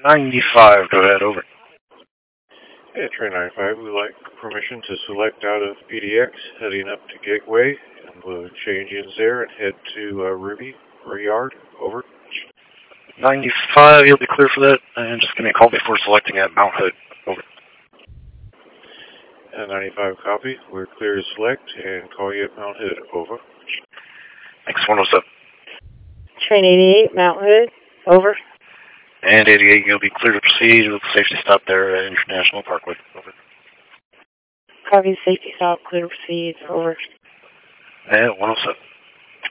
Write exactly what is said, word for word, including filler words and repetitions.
ninety-five, go ahead, over. Yeah, Train ninety-five, we'd like permission to select out of P D X, heading up to Gateway, and we'll change ins there and head to uh, Ruby or Yard, over. ninety-five, you'll be clear for that, and just give me a call before selecting at Mount Hood, over. Uh, ninety-five, copy. We're clear to select and call you at Mount Hood, over. Thanks, one oh seven. Train eighty-eight, Mount Hood, over. And eighty-eight, you'll be clear to proceed with safety stop there at International Parkway, over. Copy, safety stop, clear to proceed, over. And one oh seven.